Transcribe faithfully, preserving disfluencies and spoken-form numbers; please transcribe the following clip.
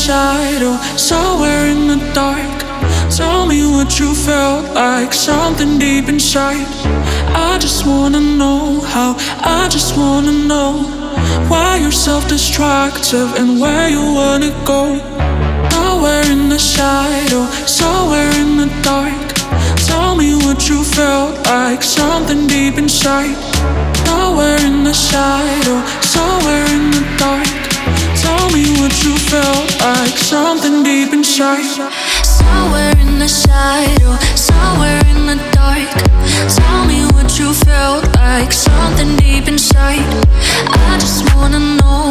shadow, somewhere in the dark. Tell me what you felt like, something deep inside. I just wanna know how, I just wanna know why you're self-destructive and where you wanna go. Nowhere in the shadow, somewhere in the dark. Tell me what you felt like, something deep inside. Nowhere in the shadow, somewhere in the dark. Tell me what you felt like, something deep inside. Somewhere in the shadow, somewhere in the dark. Tell me what you felt like, something deep inside. I just wanna know